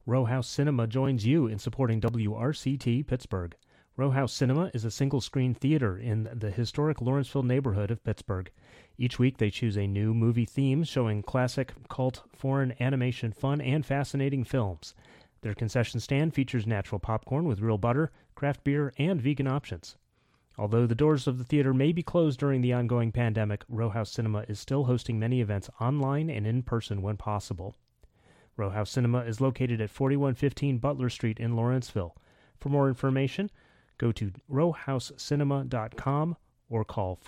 Row House Cinema joins you in supporting WRCT Pittsburgh. Row House Cinema is a single-screen theater in the historic Lawrenceville neighborhood of Pittsburgh. Each week they choose a new movie theme showing classic, cult, foreign animation fun and fascinating films. Their concession stand features natural popcorn with real butter, craft beer, and vegan options. Although the doors of the theater may be closed during the ongoing pandemic, Row House Cinema is still hosting many events online and in person when possible. Row House Cinema is located at 4115 Butler Street in Lawrenceville. For more information, go to rowhousecinema.com or call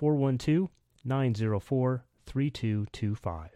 412-904-3225.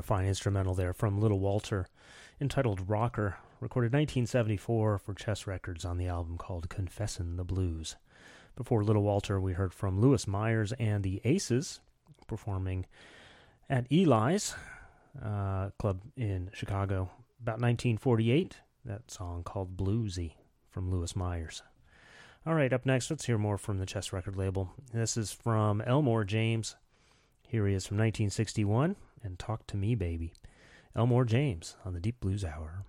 fine instrumental there from Little Walter, entitled Rocker, recorded 1974 for Chess Records on the album called Confessin' the Blues. Before Little Walter, we heard from Louis Myers and the Aces, performing at Eli's Club in Chicago. About 1948, that song called Bluesy from Louis Myers. All right, up next, let's hear more from the Chess record label. This is from Elmore James. Here he is from 1961, and Talk to Me, Baby. Elmore James on the Deep Blues Hour.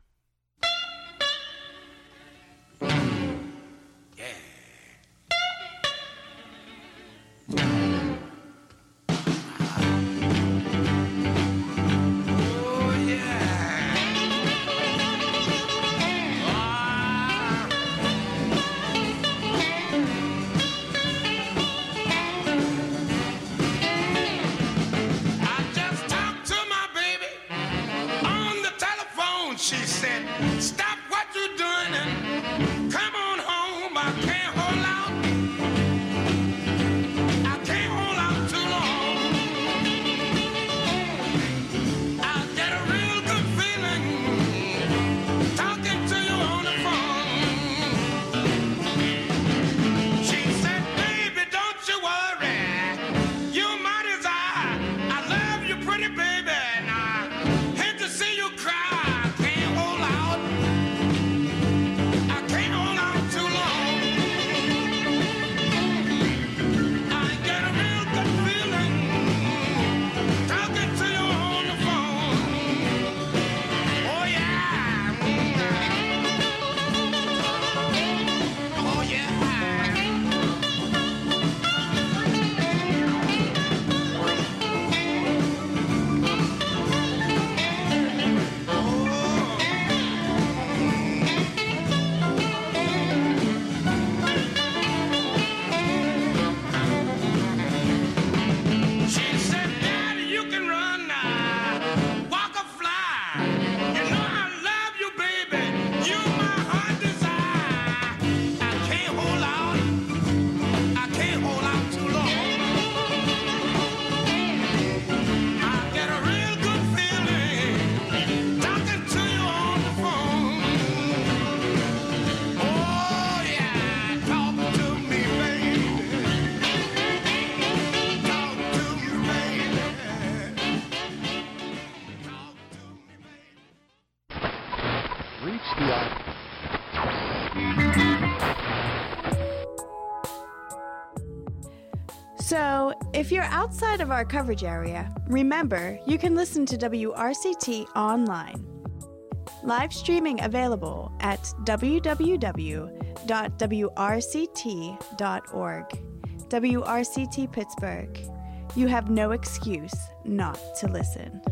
So, if you're outside of our coverage area, remember you can listen to WRCT online. Live streaming available at www.wrct.org. WRCT Pittsburgh. You have no excuse not to listen.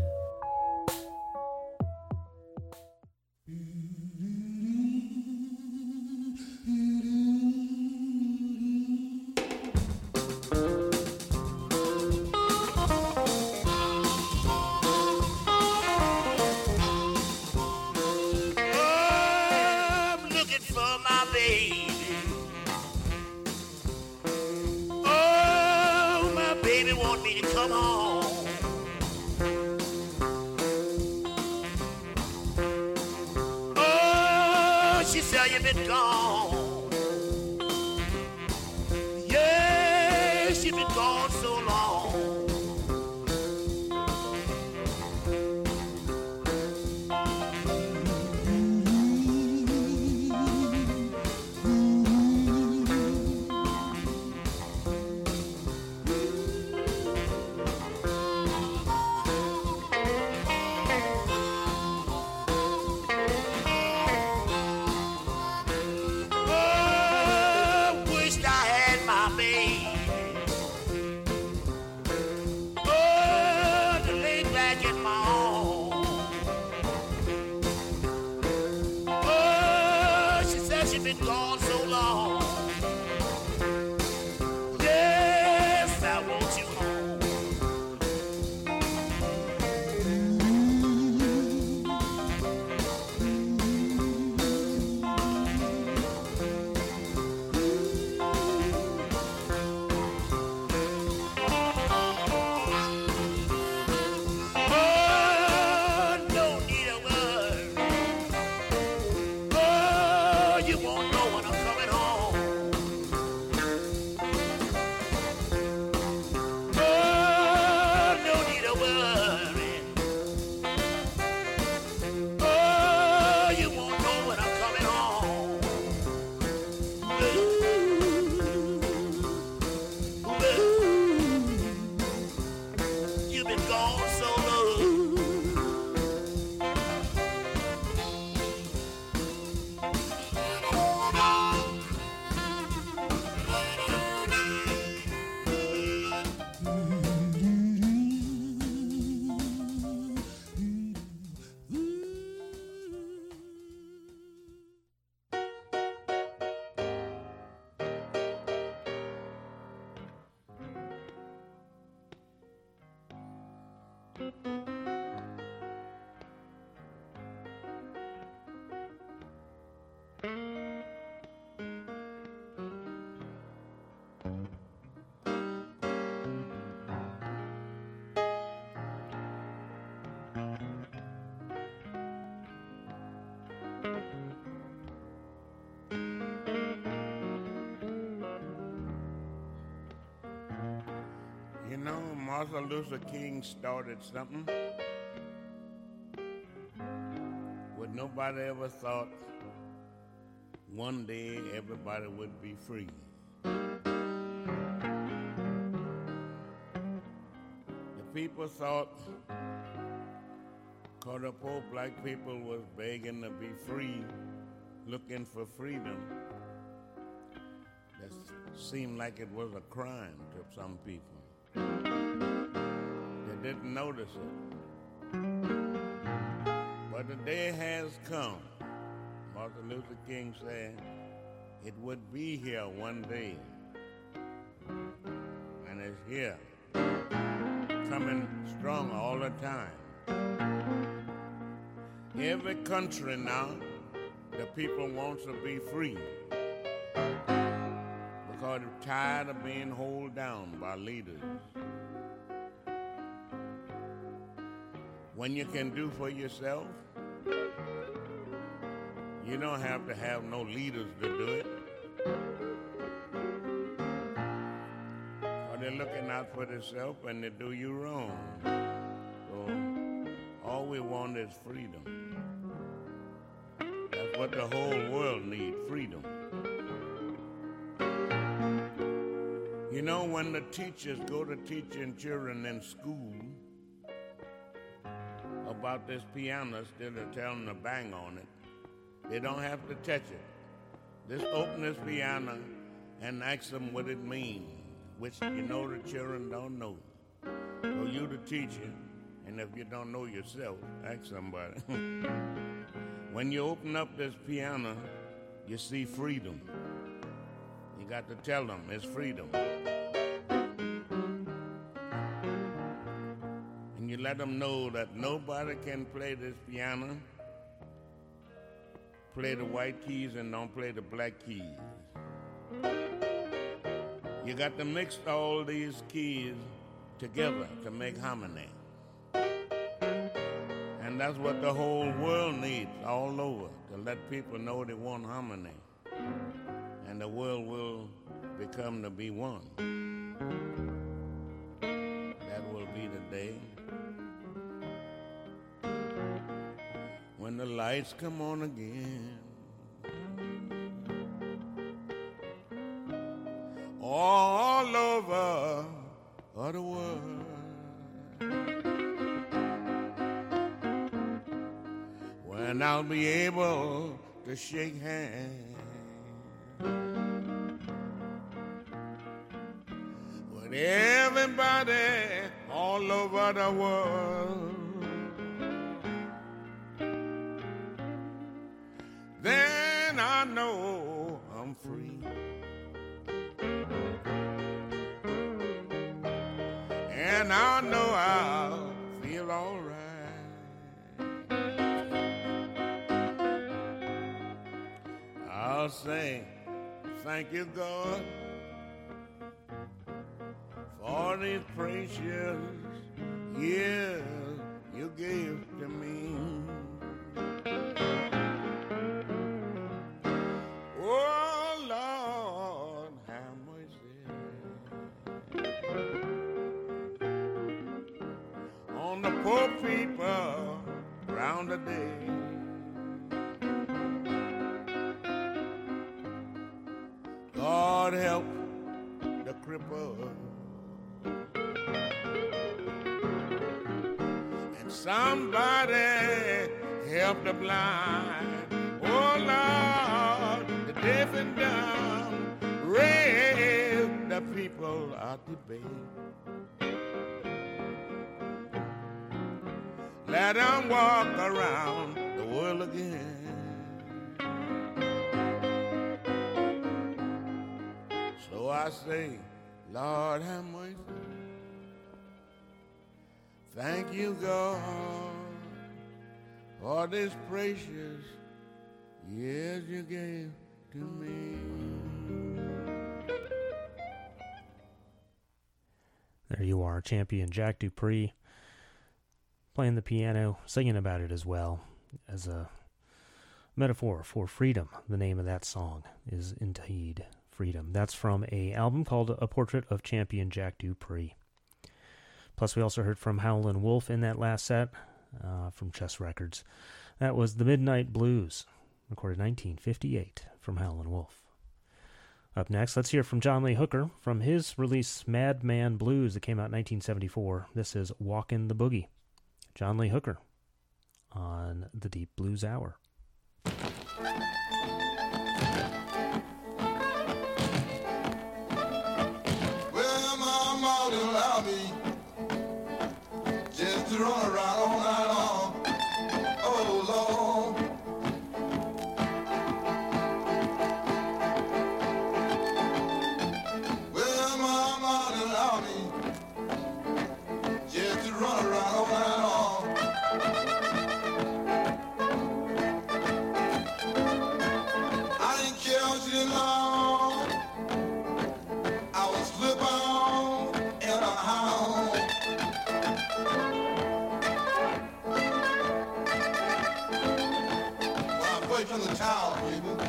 Martin Luther King started something what nobody ever thought one day everybody would be free. The people thought, cause the poor black people was begging to be free, looking for freedom, that seemed like it was a crime to some people. They didn't notice it. But the day has come. Martin Luther King said it would be here one day. And it's here, coming strong all the time. Every country now, the people want to be free because they're tired of being held down by leaders. When you can do for yourself, you don't have to have no leaders to do it. Or they're looking out for themselves and they do you wrong. So all we want is freedom. That's what the whole world needs, freedom. You know, when the teachers go to teaching children in school about this piano, instead of telling them to bang on it, they don't have to touch it. Just open this piano and ask them what it means, which you know the children don't know. So you the teacher, and if you don't know yourself, ask somebody. When you open up this piano, you see freedom. You got to tell them it's freedom. And you let them know that nobody can play this piano, play the white keys and don't play the black keys. You got to mix all these keys together to make harmony. And that's what the whole world needs all over, to let people know they want harmony. And the world will become to be one. That will be the day when the lights come on again. All over the world. When I'll be able to shake hands with everybody all over the world. Then I know I'm free. And I know I'll feel all right. I'll say, thank you, God, for these precious years you gave to me. Oh, Lord, have mercy on the poor people round the day. God help the cripple and somebody help the blind. Oh Lord, the deaf and dumb, raise the people out the bed. Let them walk around the world again. So I say, Lord have mercy. Thank you, God, for this precious years you gave to me. There you are, champion Jack Dupree, playing the piano, singing about it as well, as a metaphor for freedom. The name of that song is indeed Freedom. That's from an album called A Portrait of Champion Jack Dupree. Plus, we also heard from Howlin' Wolf in that last set from Chess Records. That was The Midnight Blues, recorded 1958 from Howlin' Wolf. Up next, let's hear from John Lee Hooker from his release Madman Blues that came out in 1974. This is Walkin' the Boogie. John Lee Hooker on the Deep Blues Hour. Well, my mom didn't allow me just to run around all night long. Oh, Lord. Well, my mom didn't allow me just to run around all night long. I didn't care what she didn't know. I was slip on in a house. Well, I played from the town, people.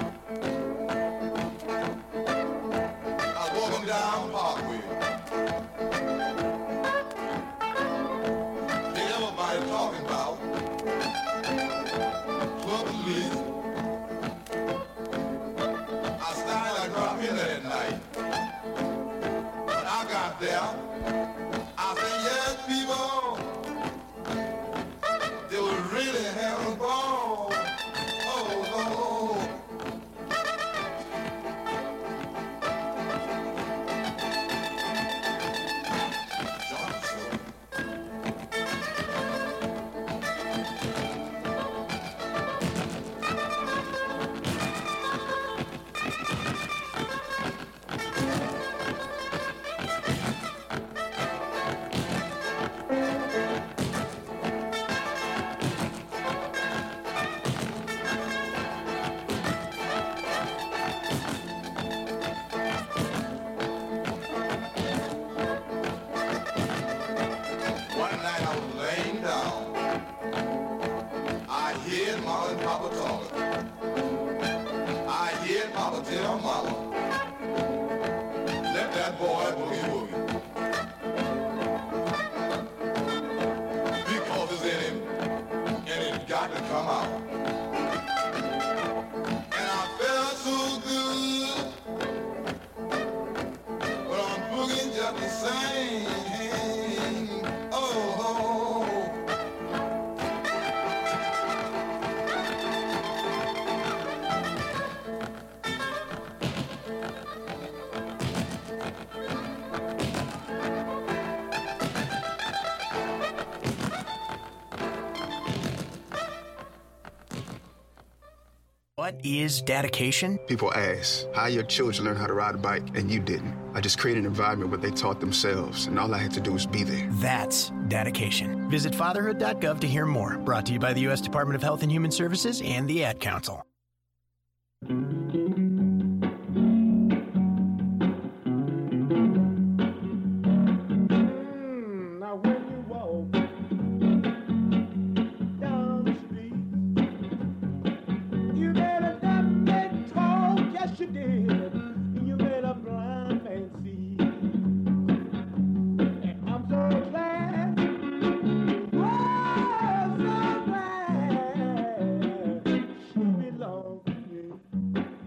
I walk them down Parkway. Ain't everybody talking about Club Police. I started to drop in that night. When I got there, I said, yes, people, they were really having a ball. Oh, Lord. One night I was laying down. I heard Mama and Papa talking. I heard Papa tell Mama, let that boy boogie woogie. Because it's in him, and it got to come out. And I felt so good, but I'm boogieing just the same. Oh, What is dedication? People ask, how your children learn how to ride a bike and you didn't? I just created an environment where they taught themselves, and all I had to do was be there. That's dedication. Visit fatherhood.gov to hear more. Brought to you by the U.S. Department of Health and Human Services and the Ad Council. Now when you walk down the street, you made a dumb man talk, yes you did. You made a blind man see. And I'm so glad, oh so glad, she belongs to me.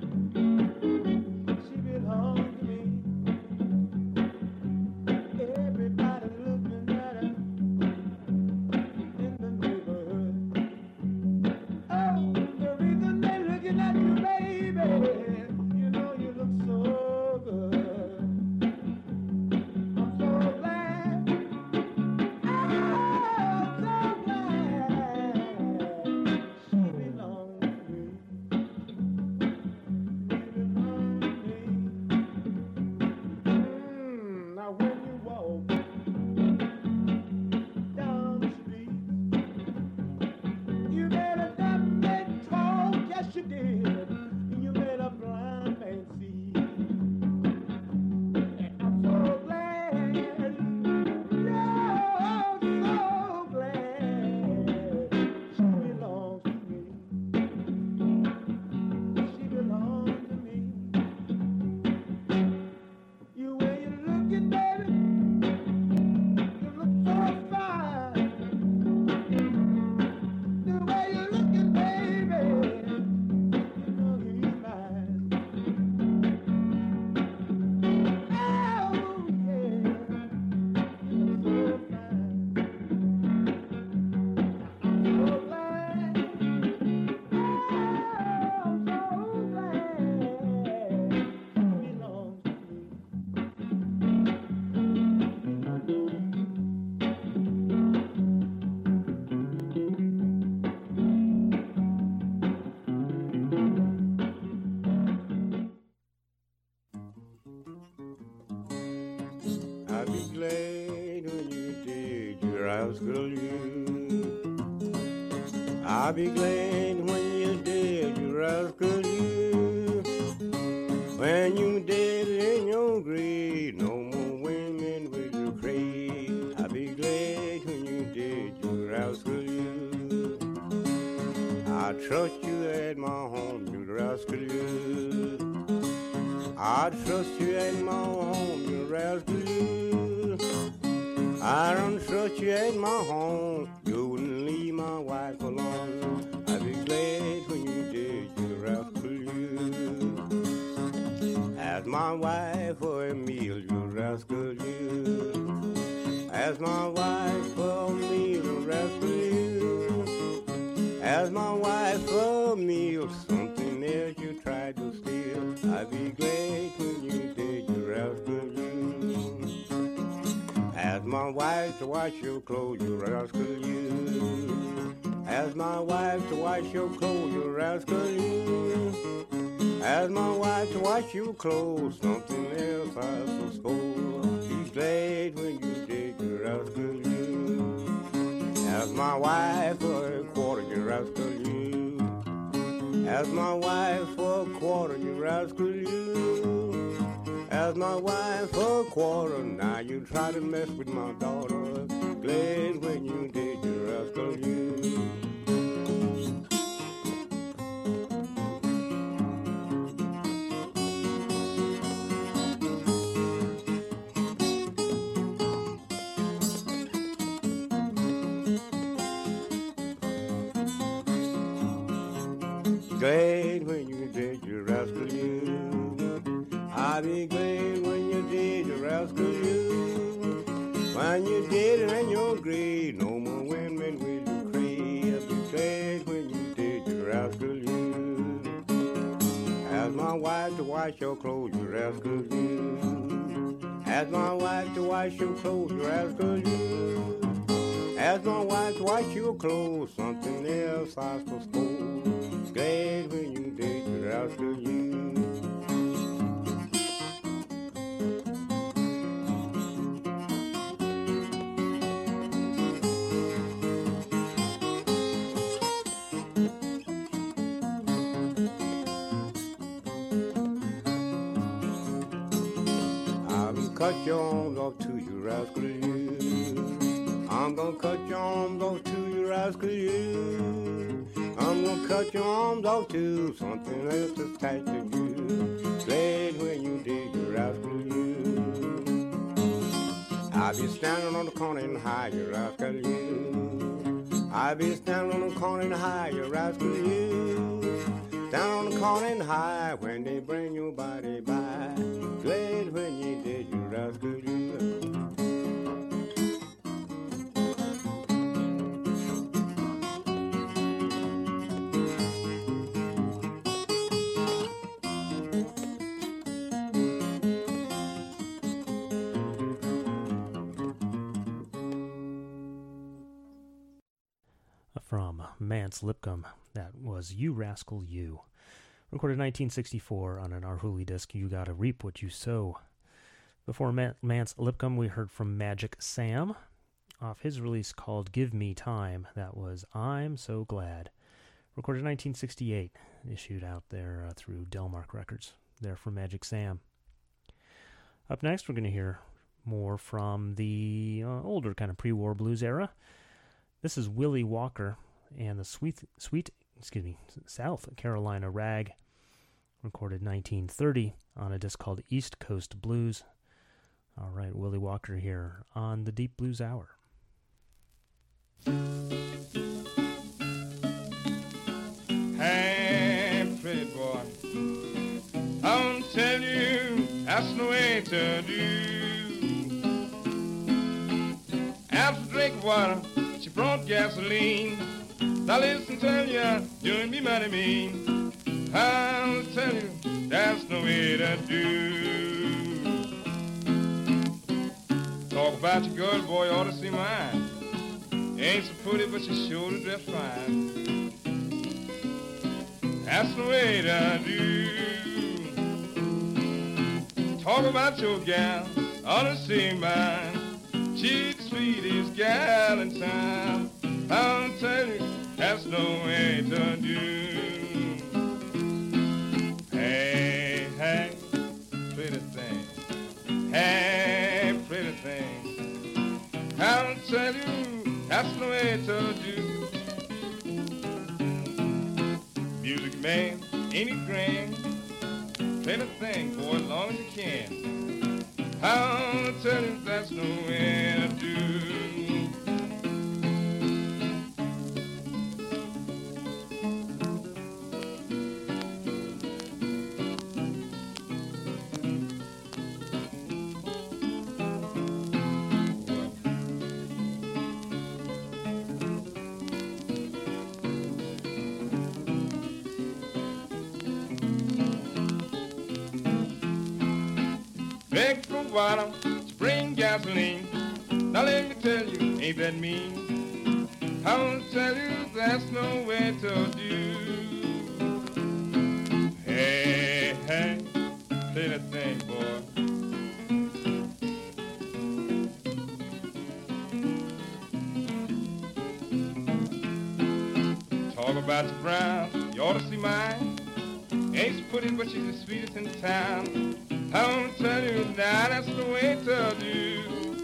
rascal you. I'll be glad when you're dead, you rascal you. When you dead in your grave, no more women will you crave. I'll be glad when you dead, you rascal you. I trust you at my home, you rascal you. I trust you at my home, you rascal you. I don't trust you at my home, you wouldn't leave my wife alone. I'd be glad when you did, you rascal you. Ask my wife for a meal, you rascal you. Ask my wife for a meal, you rascal you. Ask my wife for a meal, something else you tried to steal. I'd be glad when you did, you rascal you. Ask my wife to wash your clothes, you rascal you. Ask my wife to wash your clothes, you rascal you. Ask my wife to wash your clothes, something else I suppose. Be glad when you did, you rascal you. Ask my wife for a quarter, you rascal you. Ask my wife for a quarter, you rascal you. Ask my wife for a quarter, now you try to mess with my daughter. Glad when you did, you rascal you. Glad when you did, you rascal you. I'll be glad when you did, you rascal you. When you did it in your grave, no more women will you crave. I'll be glad when you did, you rascal you. Ask my wife to wash your clothes, you rascal you. Ask my wife to wash your clothes, you rascal you. Ask my wife to wash your clothes, something else I suppose. Glad when you did, you rascal you. Cut your arms off to you, rascal you. I'm gonna cut your arms off to you, rascal you. I'm gonna cut your arms off to something else that's tied to you. Glad when you did, you rascal you. I'll be standing on the corner and high, you rascal you. I'll be standing on the corner and high, you rascal you. Down on the corner and high when they bring your body by. Glad when you did, you rascal you. From Mance Lipcomb, that was You Rascal You. Recorded 1964 on an Arhoolie disc, You Gotta Reap What You Sow. Before Mance Lipcomb, we heard from Magic Sam off his release called Give Me Time. That was I'm So Glad. Recorded 1968, issued out there through Delmark Records. There from Magic Sam. Up next, we're going to hear more from the older kind of pre-war blues era. This is Willie Walker and the South Carolina Rag, recorded 1930 on a disc called East Coast Blues. All right, Willie Walker here on the Deep Blues Hour. Hey, pretty boy, I'll tell you that's the way to do. After drink water, she brought gasoline. Now listen, tell ya, doing me mighty mean. I'll tell you, that's the way to do. Talk about your girl, boy, you ought to see mine. Ain't so pretty, but she sure to dress fine. That's the way to do. Talk about your gal, ought to see mine. She's the sweetest gal in town. I'll tell you, that's no way to do. Hey, hey, pretty thing. Hey, pretty thing. I'll tell you, that's the way to do. Music man, ain't it grand? Play the thing, boy, as long as you can. I'll tell you, that's the way to do. Beg for water, spring gasoline. Now let me tell you, ain't that mean? I'll tell you, that's no way to do. Hey, hey, play that thing, boy. Talk about your brown, you ought to see mine. Ain't so pretty, but she's the sweetest in town. I'll tell you now, that's the way to do.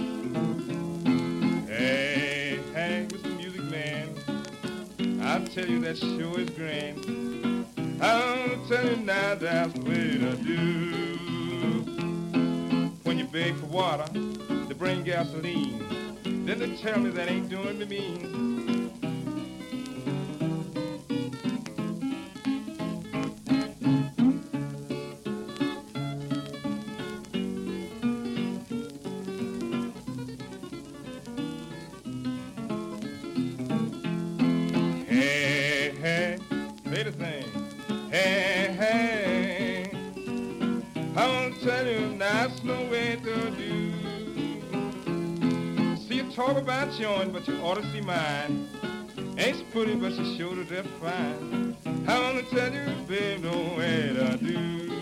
Hey, hey, Mr. Music Man, I'll tell you that sure is grand. I'll tell you now, that's the way to do. When you beg for water, they bring gasoline. Then they tell me that ain't doing me mean. Talk about yours, but you ought to see mine. Ain't so pretty, but she sure to death fine. I wanna tell you, babe, no way to do.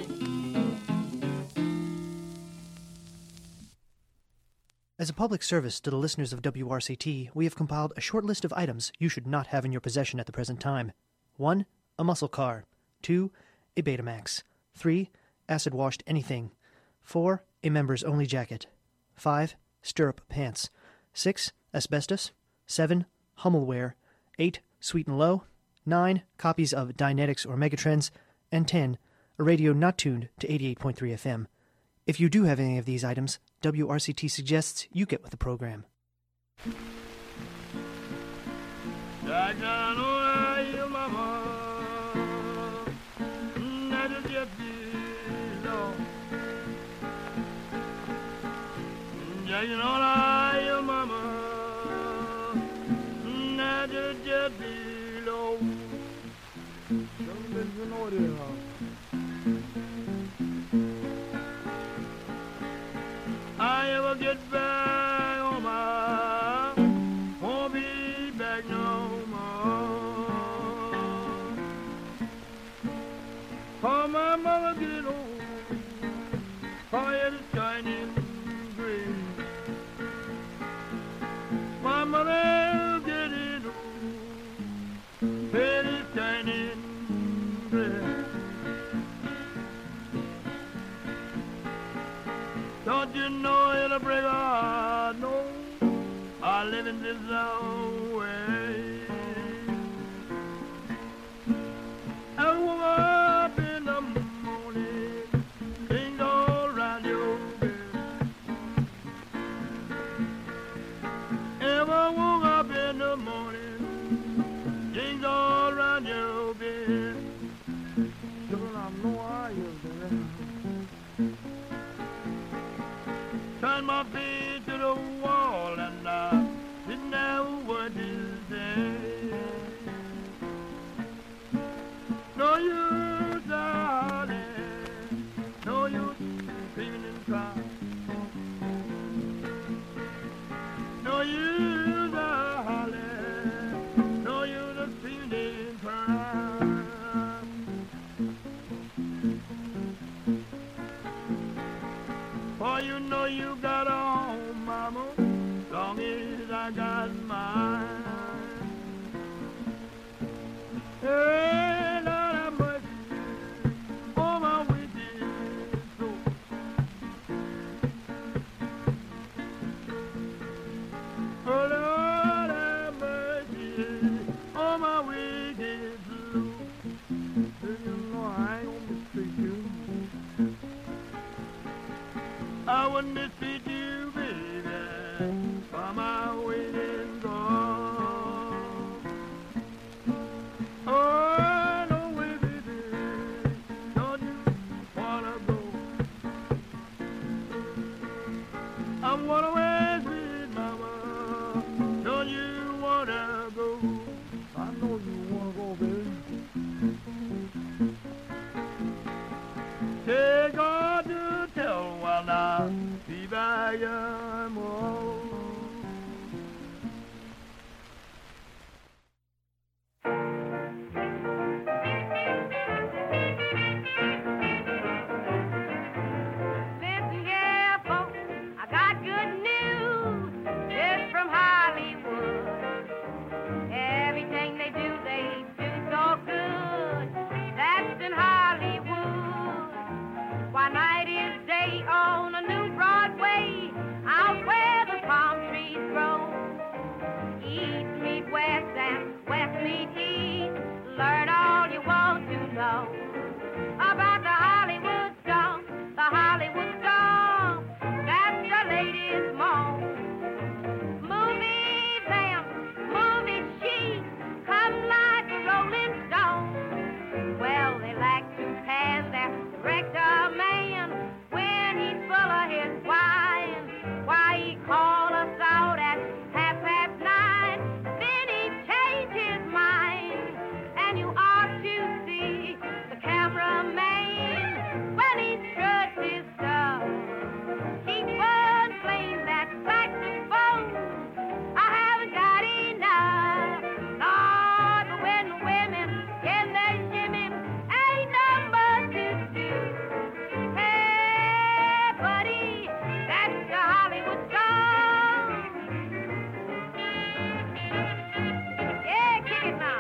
As a public service to the listeners of WRCT, we have compiled a short list of items you should not have in your possession at the present time. 1. A muscle car. 2. A Betamax. 3. Acid-washed anything. 4. A members-only jacket. 5. Stirrup pants. 6. Asbestos. 7. Hummelware. 8. Sweet and Low. 9. Copies of Dynetics or Megatrends. And 10. A radio not tuned to 88.3 FM. If you do have any of these items, WRCT suggests you get with the program. I ever get back on my, won't be back no more. For my mother get old, her head is shining gray. My mother getting old, head is shining gray. Don't you know it'll break a heart? No, I live in this way. I woke up in the morning, things all around your bed. Ever woke up in the morning, things all around your bed. Children, I know I am there. Turn my feet to the wall and I didn't have I am old. Listen here, folks, I got good news. It's from Hollywood. Everything they do so good. That's in Hollywood. Why, night is day on a new Broadway, out where the palm trees grow. East meet west and west meet east. Learn all you want to know about the Hollywood stomp, the Hollywood stomp. That's the ladies' mall. Movie vamp, movie chic, come like a rolling stone. Well, they like to pan their director man when he's full of his wine. Why, he call us out at 9:30, then he change his mind. And you ought to see the cameraman when he struts his stuff. He burns flame that saxophone. I haven't got enough. Lord, but when the women get their shimmy, ain't number to do. Hey, buddy, that's the Hollywood song. Yeah, kick it now.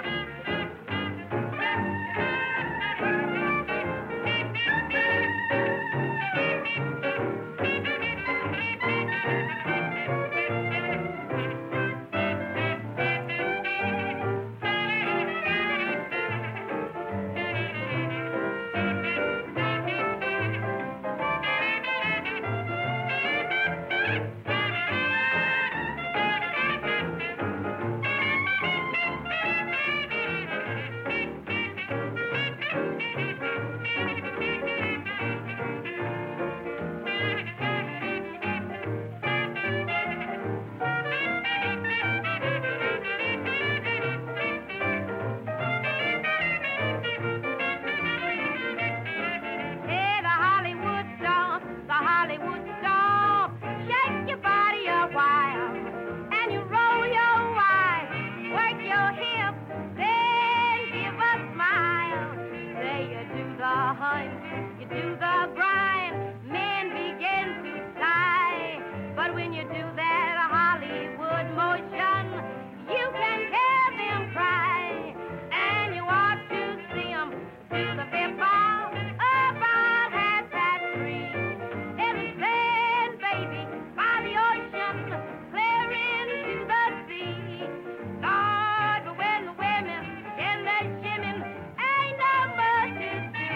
Hey, the Hollywood stomp, the Hollywood stomp. Shake your body a while, and you roll your eyes, work your hips, then give a smile. Say you do the hunt, you do the grind, men begin to sigh. But when you do that Hollywood motion, you can hear them cry, and you ought to see them do the bip-bop about 3:30. And then, baby, by the ocean, clear into the sea. Lord, but when the women in their shimmin', ain't number to do.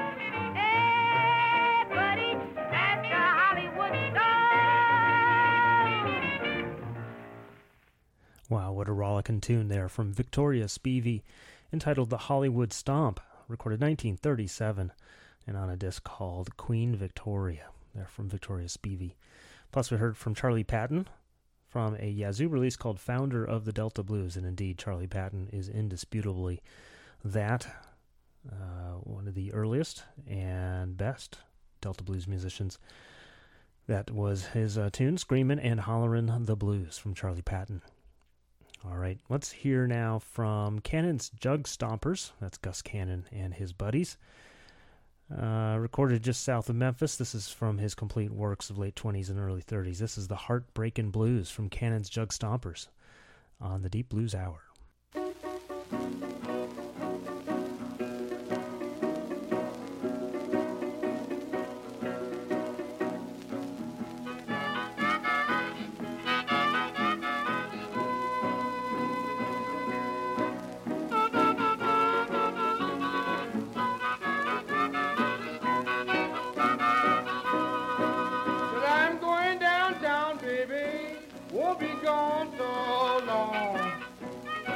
Hey, buddy, that's the Hollywood song. Wow, what a rollicking tune there from Victoria Spivey, entitled The Hollywood Stomp, recorded 1937, and on a disc called Queen Victoria. They're from Victoria Spivey. Plus, we heard from Charlie Patton from a Yazoo release called Founder of the Delta Blues, and indeed, Charlie Patton is indisputably that, one of the earliest and best Delta Blues musicians. That was his tune, Screamin' and Hollerin' the Blues, from Charlie Patton. All right, let's hear now from Cannon's Jug Stompers. That's Gus Cannon and his buddies. Recorded just south of Memphis. This is from his complete works of late 20s and early 30s. This is the Heartbreakin' Blues from Cannon's Jug Stompers on the Deep Blues Hour. But I'm going downtown, baby. Won't be gone so long.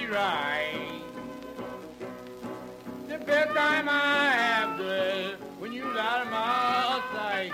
be right. The best time I have, girl, when you out of my sight.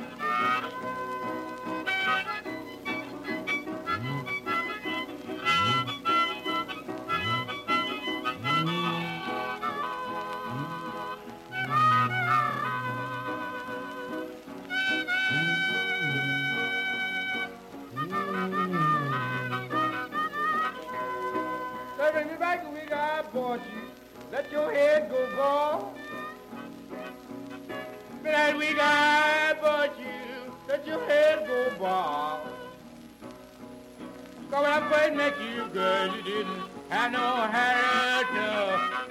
Bring me back the week I bought you. Let your head go bald. That week I bought you. Let your head go bald. Cause when I first met you, girl, you didn't have no hair at all.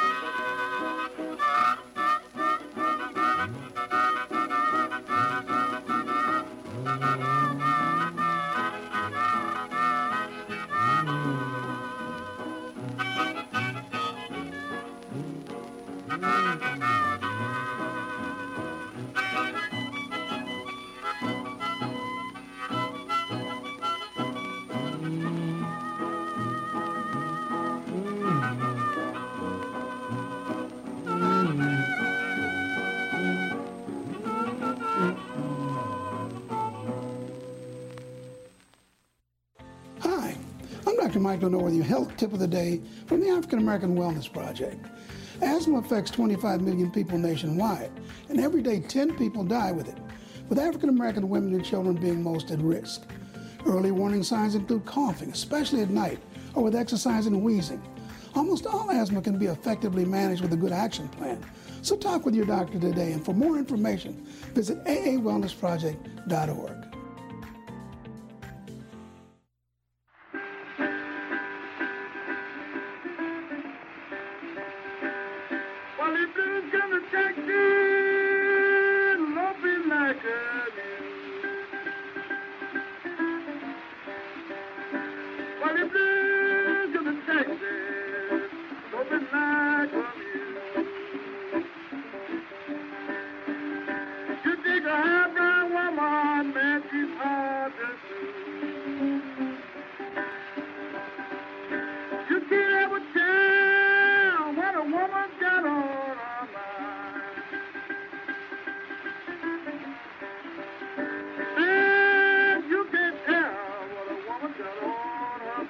Hi, I'm Dr. Michael Norworthy, health tip of the day from the African American Wellness Project. Asthma affects 25 million people nationwide, and every day 10 people die with it, with African American women and children being most at risk. Early warning signs include coughing, especially at night, or with exercise and wheezing. Almost all asthma can be effectively managed with a good action plan. So talk with your doctor today, and for more information, visit aawellnessproject.org. Well, if blues gonna take you, don't be like well, if blues gonna take you, don't be like you take a half-brown woman, man, she's hard to do. You can't ever tell what a woman's got on her mind. Man, you can't tell what a woman's got on her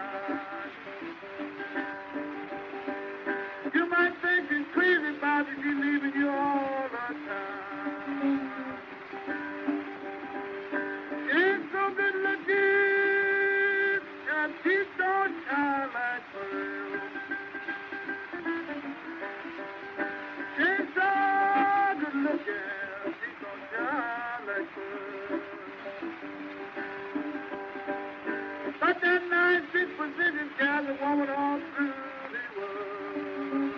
mind. You might think she's crazy about you, she's leaving you all the time. She ain't so good looking, and she don't shine like pearls. She ain't so good looking, she don't shine like pearls. But that nice disposition carries a woman all through the world.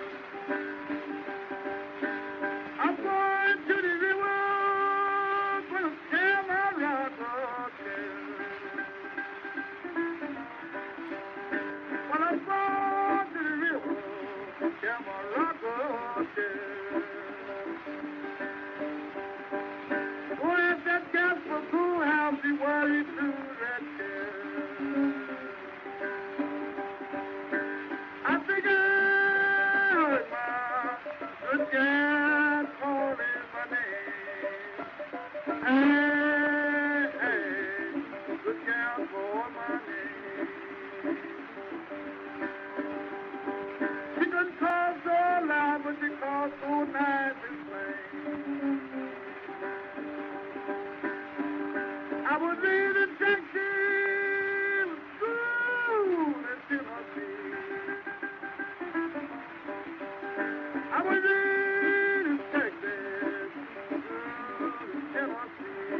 I'm going to the river, gonna tell my rocker tale. When I'm going to the river, tell my rocker tale. Go ask that Casper Cool House, he worried through that tale. I think I heard my good cat calling my name. Hey, hey, good cat call my name. She couldn't call so loud, but she called so nice and plain. I was raised in Texas, school in Tennessee. I was raised in Texas, school in Tennessee.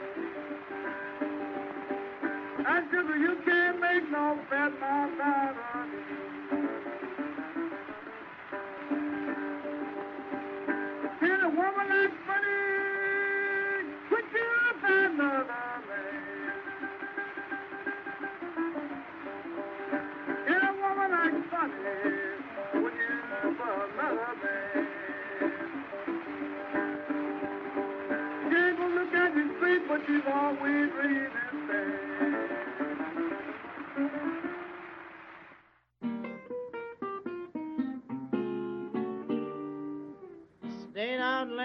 I said, you can't make no fat mouth out of me. Can a woman like funny, quit you find another man? Can a woman like funny, quit you for another man? She ain't gonna look at you straight, but she's always reading bad.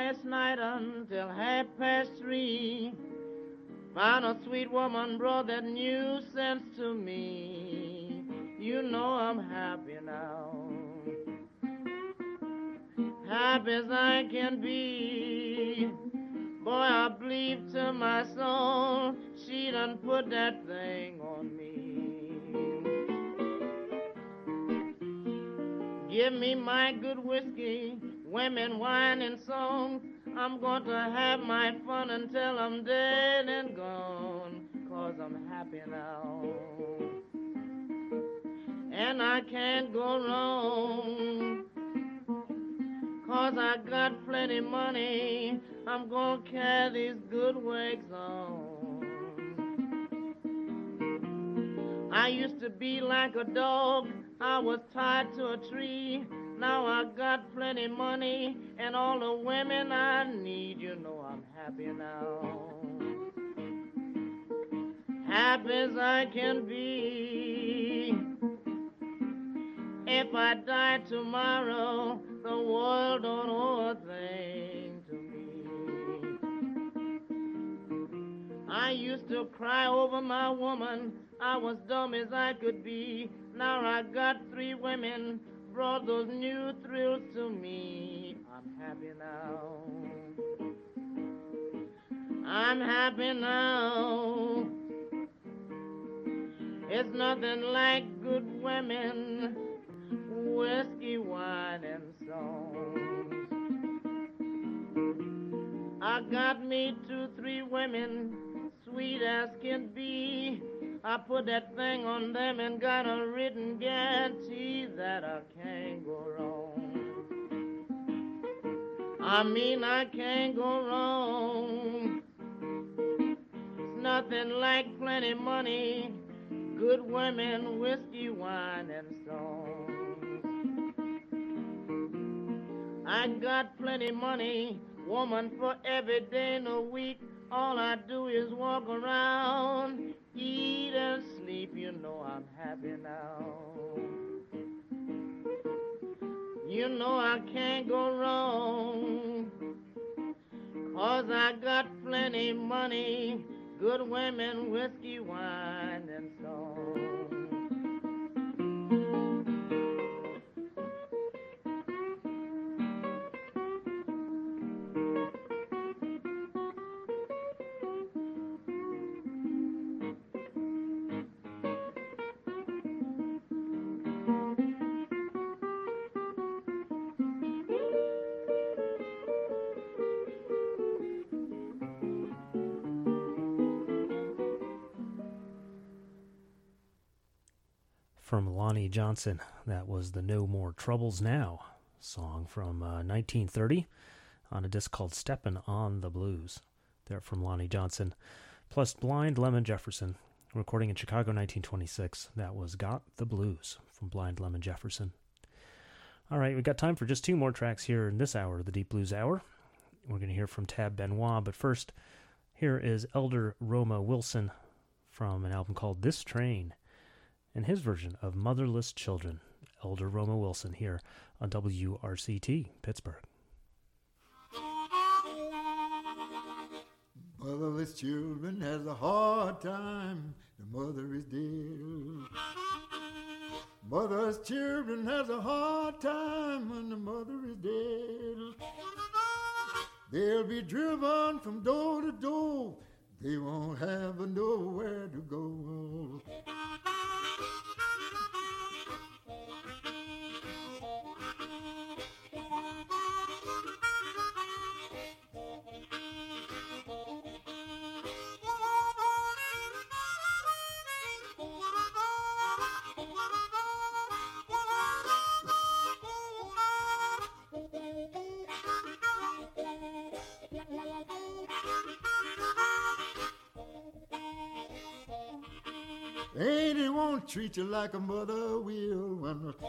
last night until 3:30. Found a sweet woman brought that new sense to me. You know I'm happy now, happy as I can be. Boy, I believe to my soul she done put that thing on me. Give me my good whiskey, women, wine, and song. I'm going to have my fun until I'm dead and gone, 'cause I'm happy now, and I can't go wrong, 'cause I got plenty money. I'm going to carry these good wigs on. I used to be like a dog, I was tied to a tree. Now I got plenty money and all the women I need. You know I'm happy now, happy as I can be. If I die tomorrow, the world don't owe a thing to me. I used to cry over my woman, I was dumb as I could be. Now I got 3 women, brought those new thrills to me. I'm happy now, I'm happy now. It's nothing like good women, whiskey, wine, and songs. I got me 2, 3 women, sweet as can be. I put that thing on them and got a written guarantee that I can't go wrong. I mean, I can't go wrong. It's nothing like plenty money, good women, whiskey, wine, and songs. I got plenty money, woman, for every day in the week. All I do is walk around, eat and sleep. You know I'm happy now. You know I can't go wrong, 'cause I got plenty money, good women, whiskey, wine, and songs. From Lonnie Johnson, that was the No More Troubles Now song from 1930 on a disc called Steppin' on the Blues. There from Lonnie Johnson, plus Blind Lemon Jefferson, recording in Chicago 1926. That was Got the Blues from Blind Lemon Jefferson. All right, we've got time for just 2 more tracks here in this hour, the Deep Blues Hour. We're going to hear from Tab Benoit, but first, here is Elder Roma Wilson from an album called This Train, and his version of Motherless Children. Elder Roma Wilson here on WRCT Pittsburgh. Motherless children has a hard time, the mother is dead. Motherless children has a hard time when the mother is dead. They'll be driven from door to door, they won't have nowhere to go. Ain't it won't treat you like a mother will.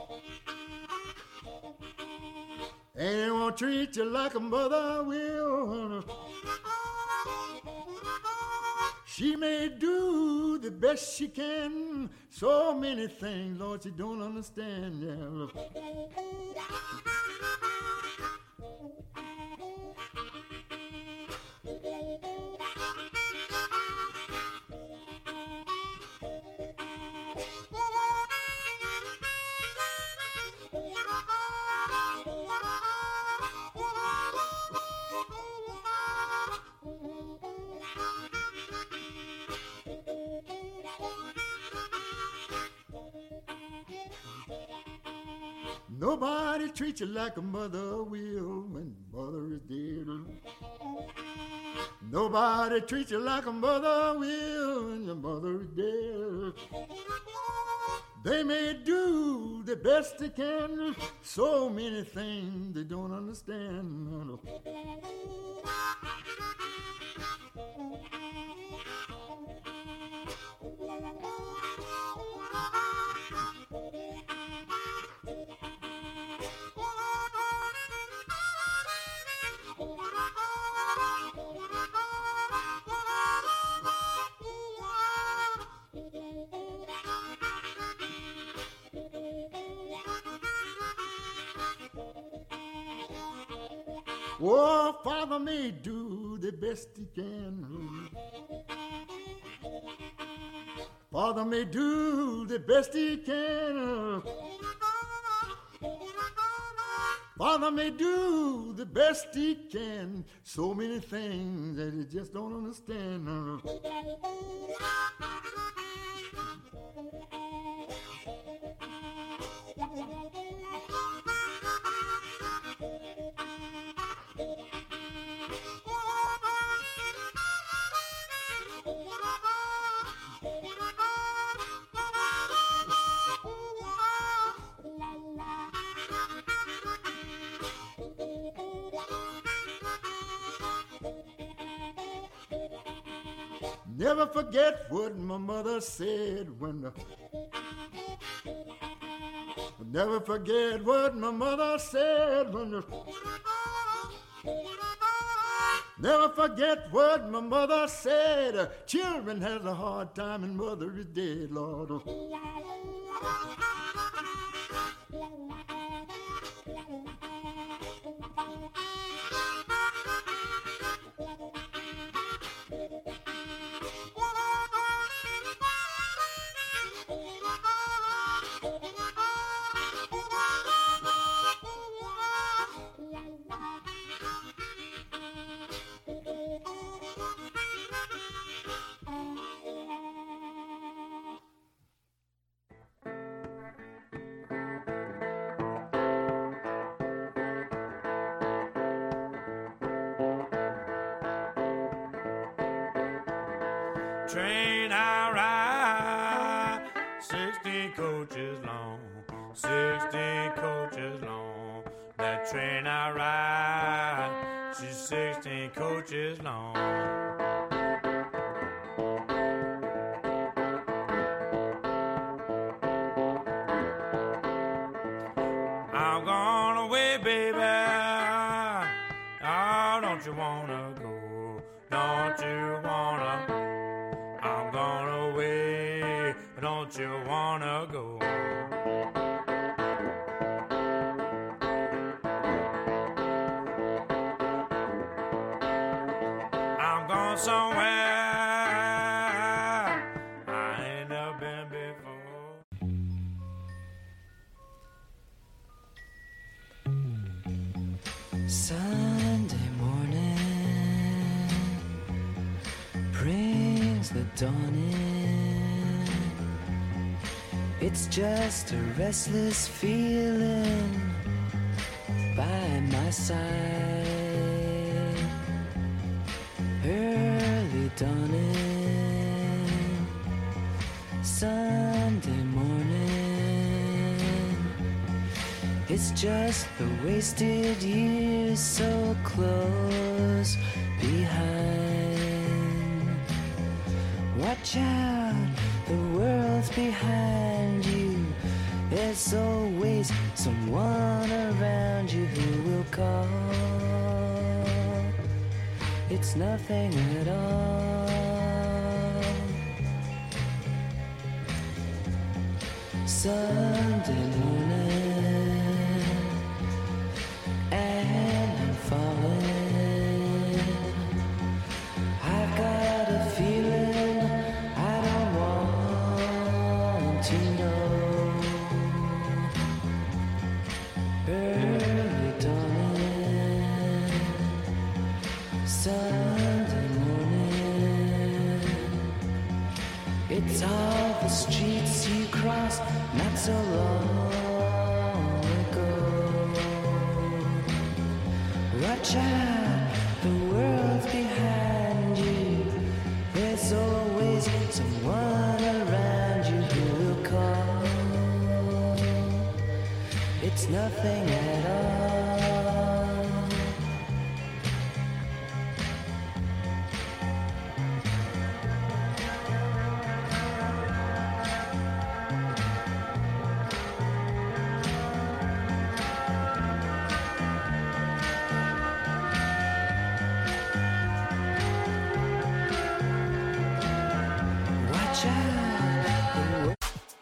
Ain't it won't treat you like a mother will. She may do the best she can. So many things, Lord, you don't understand. Yeah. Nobody treats you like a mother will when mother is dead. Nobody treats you like a mother will when your mother is dead. They may do the best they can, so many things they don't understand. Oh, Father may do the best he can. Father may do the best he can. Father may do the best he can. So many things that he just don't understand. Never forget what my mother said when never forget what my mother said when never forget what my mother said. Children has a hard time and mother is dead, Lord. Train I ride, 16 coaches long, 16 coaches long. That train I ride, she's 16 coaches long. I'm gone away, baby. Oh, don't you wanna go? Don't you wanna? I'm gone away. Don't you wanna go? I'm gone somewhere I ain't never been before. Sunday morning brings the dawn in. It's just a restless feeling by my side. Early dawning, Sunday morning. It's just the wasted years so close behind. Watch out, the world's behind you. There's always someone around you who will call. It's nothing at all. Sunday morning, and I'm falling. I've got a feeling I don't want to know. Early dawning, Sunday morning. It's all the streets you crossed not so long long ago. Watch out, the world's behind you. There's always someone around you who will call. It's nothing at all. Watch out.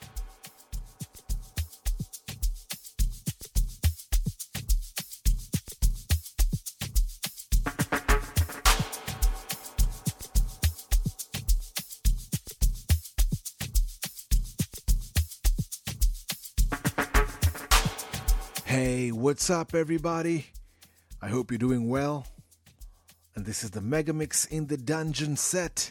Hey, what's up, everybody? I hope you're doing well. And this is the Megamix in the Dungeon set.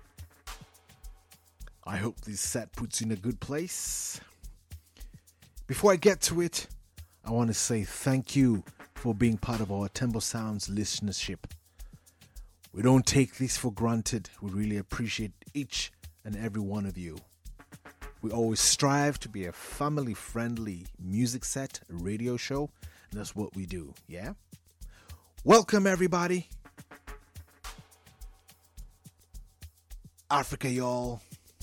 I hope this set puts you in a good place. Before I get to it, I want to say thank you for being part of our Tembo Sounds listenership. We don't take this for granted. We really appreciate each and every one of you. We always strive to be a family-friendly music set, a radio show, and that's what we do, yeah? Welcome, everybody. Africa, y'all.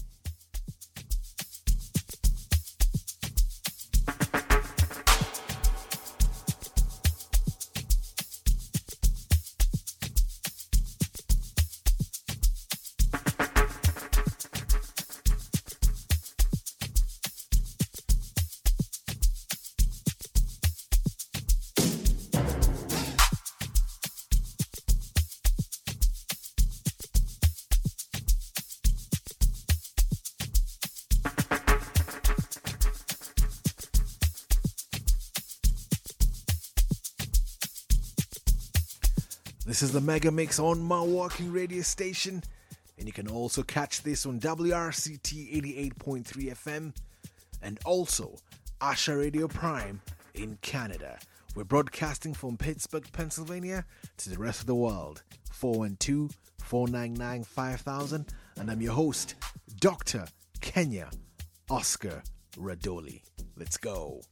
This is the Mega Mix on my walking radio station, and you can also catch this on WRCT 88.3 FM and also Asha Radio Prime in Canada. We're broadcasting from Pittsburgh, Pennsylvania to the rest of the world. 412-499-5000, and I'm your host, Dr. Kenya Oscar Radoli. Let's go.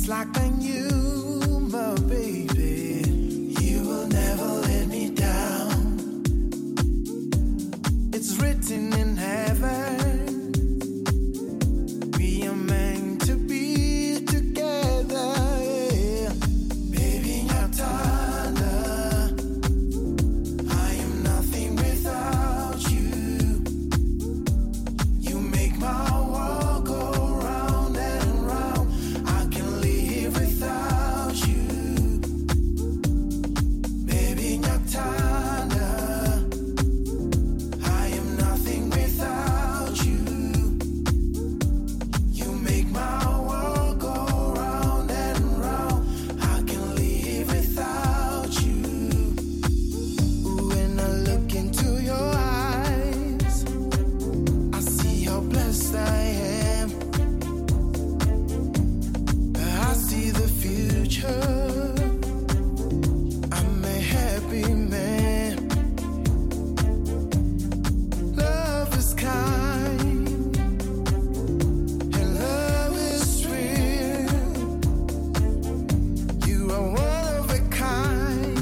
It's like when you, my baby,